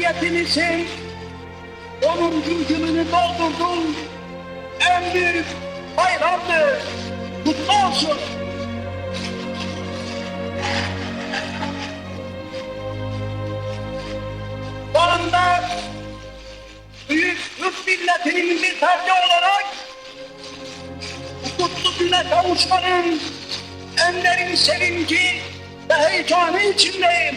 Cumhuriyetimizin 10. yılını doldurdun. En büyük bayramdır. Kutlu olsun. Bu anda büyük Türk milletinin bir ferdi olarak bu kutlu güne kavuşmanın en derin sevinci ve heyecanı içindeyim.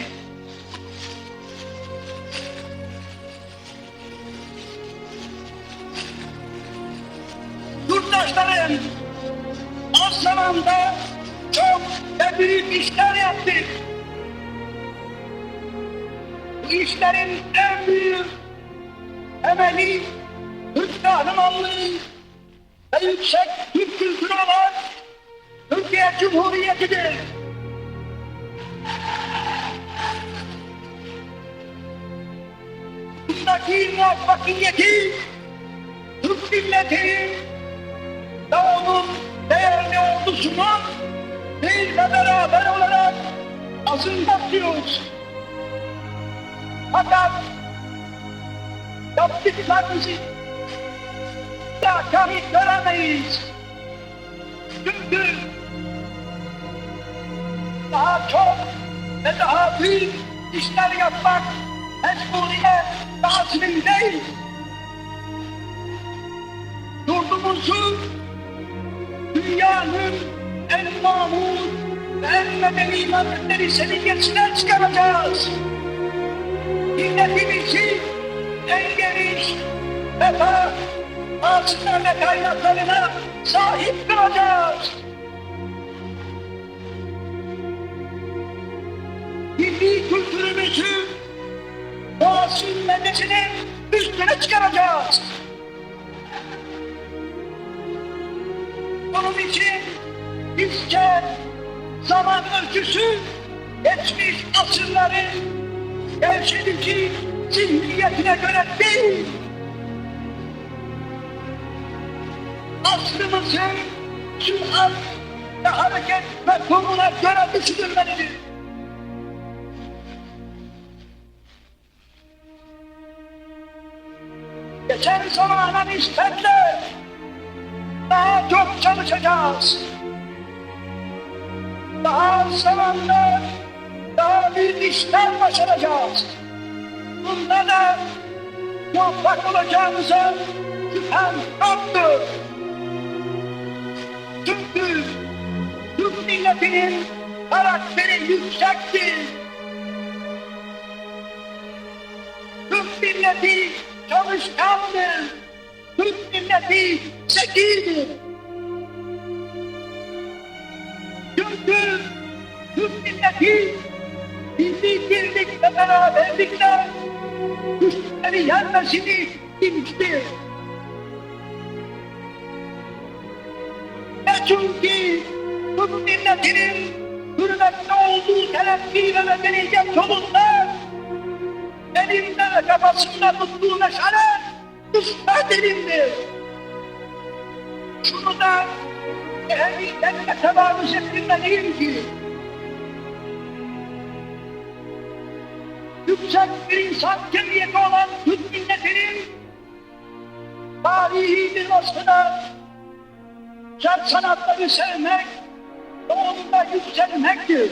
Yurttaşlarım, az zamanda çok ve büyük işler yaptık. Bu işlerin en büyük temeli Türk kahramanlığı ve yüksek Türk kültürü olan Türkiye Cumhuriyeti'dir. Bundaki muvaffakiyeti Türk milletinin ve onun değerli ordusunun bir ve beraber olarak azınlatıyoruz. Fakat yaptıklarımızı daha göremeyiz. Çünkü daha çok ve daha büyük işler yapmak mecburiyet ve azmindeyiz. Yurdumuzu dünyanın en mamur ve en medeni memleketleri seviyesine çıkaracağız. Milletimizi en geniş refah, hasıla ve kaynaklarına sahip kılacağız. Milli kültürümüzü doğasının medesinin üstüne çıkaracağız. Bunun için bizce zaman ölçüsü geçmiş asırların gevşedici zihniyetine göre değil, aslımızın sürat ve hareket mefhumuna göre düşünülmelidir. Geçen zamana nispetle daha çok çalışacağız. Daha az zamanda daha büyük işler başaracağız. Bunda da muvaffak olacağımıza şüphem yoktur. Çünkü Türk milletinin karakteri yüksektir. Türk milleti çalışkandır. Türk milleti zekidir. Çünkü Türk milleti milli birlik ve beraberlikle güçleri yenmesini bilmiştir. Ve çünkü Türk milletinin hürmetli olduğu telakki ve medeniyet yolunda elinde ve kafasında tuttuğu meşale müstahdirindir. Şunu da ehliyetle tebarüz ettirmeliyim ki yüksek bir insan cemiyeti olan Türk milletinin tarihi bir vasfına güzel sanatları sevmek ve onunla yükselmektir.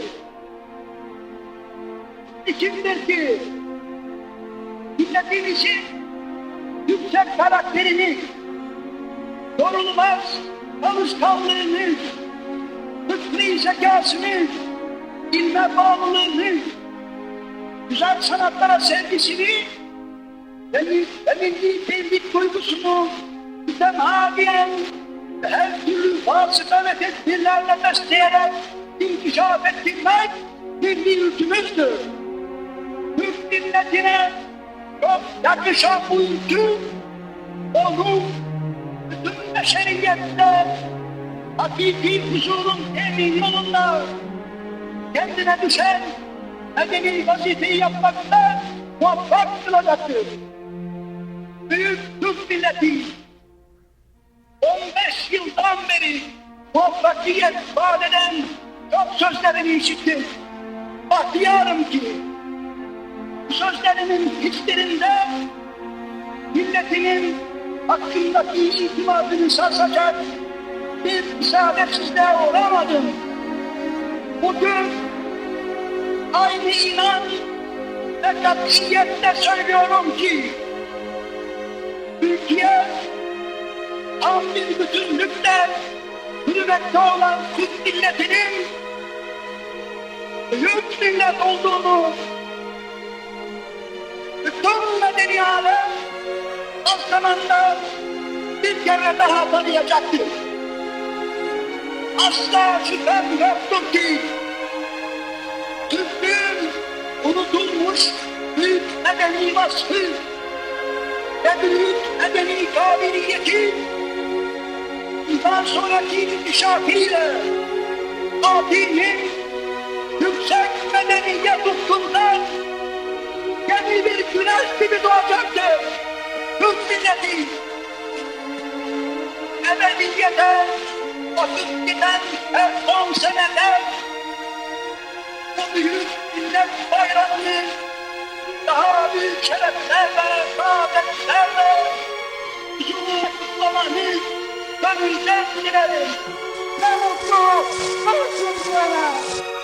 İçindir ki milletimizin yüksek karakterini, yorulmaz çalışkanlığını, fıkri zekasını, ilme bağlılığını, güzel sanatlara sevgisini ve milli tevhid duygusunu mütemadiyen ve her türlü vasıta ve tedbirlerle besleyerek inkişaf ettirmek milli ülkümüzdür. Türk milletine çok yakışan bu ülkü, onun bütün beşeriyette hakiki huzurun temin yolunda kendine düşen medeni vazifeyi yapmakta muvaffak kılacaktır. Büyük Türk milleti 15 yıldan beri muvaffakiyet vaat eden çok sözlerini işittim. Bahtiyarım ki sözlerimin hiçbirinde milletinin hakkındaki itimadını sarsacak bir isabetsizliğe uğramadım. Bugün aynı inan ve katiyetle söylüyorum ki Türkiye tam bir bütünlükle hürmette olan Türk milletinin büyük millet olduğunu bütün medeni alem az zamanda bir kere daha tanıyacaktır. Asla şüphem yoktur ki Türklüğün unutulmuş büyük medeni vasfı ve büyük medeni kabiliyeti bundan sonraki inkişafıyla Fatih'in yüksek medeniyet ufkundan yeni bir güneş gibi doğacaktır. Türk milleti ebediyete akıp giden her son seneler bu büyük millet bayramını daha büyük şereflerle, saadetlerle huzurla kutlamanı gönülden dilerim. Ne mutlu, ne mutlu bana.